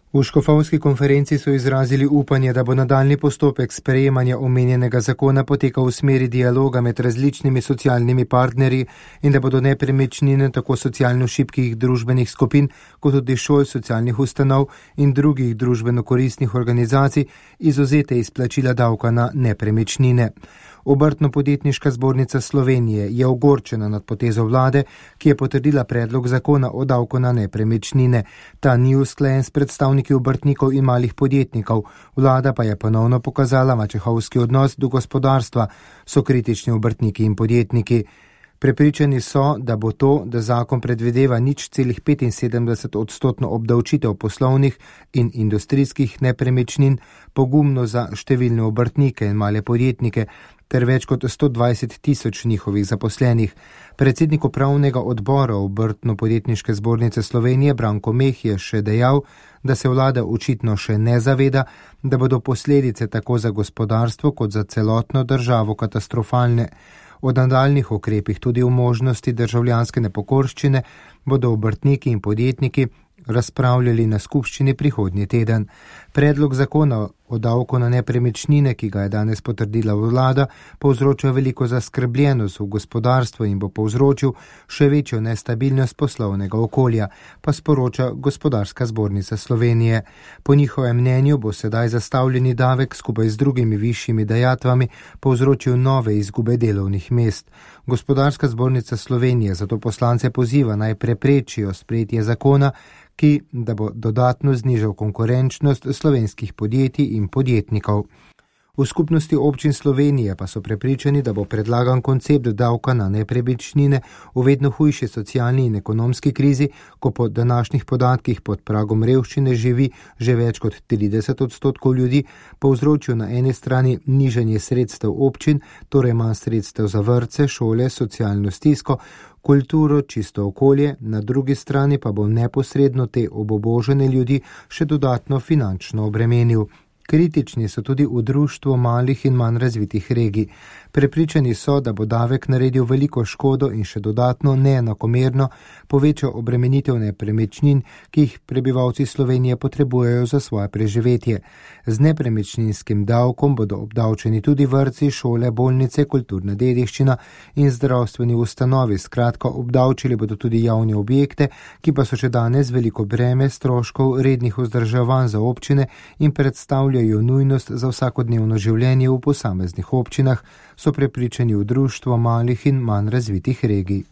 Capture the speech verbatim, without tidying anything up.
V škofovski konferenci so izrazili upanje, da bo nadaljni postopek sprejemanja omenjenega zakona potekal v smeri dialoga med različnimi socialnimi partnerji in da bodo nepremičnine tako socialno šibkih družbenih skupin, kot tudi šol, socialnih ustanov in drugih družbeno koristnih organizacij izvzete iz plačila davka na nepremičnine. Obrtno-podjetniška zbornica Slovenije je ogorčena nad potezo vlade, ki je potrdila predlog zakona o davku na nepremičnine. Ta ni usklajen s predstavniki obrtnikov in malih podjetnikov. Vlada pa je ponovno pokazala mačehovski odnos do gospodarstva, so kritični obrtniki in podjetniki. Prepričani so, da bo to, da zakon predvideva nič celih petinsedemdeset odstotno obdavčitev poslovnih in industrijskih nepremičnin, pogumno za številne obrtnike in male podjetnike, ter več kot sto dvajset tisoč njihovih zaposlenih. Predsednik upravnega odbora Obrtno-podjetniške zbornice Slovenije Branko Meh je še dejal, da se vlada očitno še ne zaveda, da bodo posledice tako za gospodarstvo kot za celotno državo katastrofalne. O nadaljnjih ukrepih, tudi o možnosti državljanske nepokorščine, bodo obrtniki in podjetniki razpravljali na skupščini prihodnji teden. Predlog zakona o davku na nepremičnine, ki ga je danes potrdila vlada, povzroča veliko zaskrbljenost v gospodarstvu in bo povzročil še večjo nestabilnost poslovnega okolja, pa sporoča Gospodarska zbornica Slovenije. Po njihovem mnenju bo sedaj zastavljeni davek skupaj z drugimi višjimi dajatvami povzročil nove izgube delovnih mest. Gospodarska zbornica Slovenije zato poslance poziva naj preprečijo sprejetje zakona, ki da bo dodatno znižal konkurenčnost slovenskih podjetij in podjetnikov. V skupnosti občin Slovenije pa so prepričani, da bo predlagan koncept davka na nepremičnine v vedno hujši socialni in ekonomski krizi, ko po današnjih podatkih pod pragom revščine živi že več kot trideset odstotkov ljudi, povzročil na eni strani nižanje sredstev občin, torej manj sredstev za vrtce, šole, socialno stisko, kulturo, čisto okolje, na drugi strani pa bo neposredno te obubožene ljudi še dodatno finančno obremenil. Kritični so tudi v društvu malih in manj razvitih regij. Prepričani so, da bo davek naredil veliko škodo in še dodatno neenakomerno povečal obremenitev nepremičnin, ki jih prebivalci Slovenije potrebujejo za svoje preživetje. Z nepremičninskim davkom bodo obdavčeni tudi vrtci, šole, bolnice, kulturna dediščina in zdravstveni ustanovi. Skratka, obdavčili bodo tudi javne objekte, ki pa so še danes veliko breme stroškov rednih vzdrževanj za občine in predstavljajo nujnost za vsakodnevno življenje v posameznih občinah, so prepričani v društvo malih in manj razvitih regij.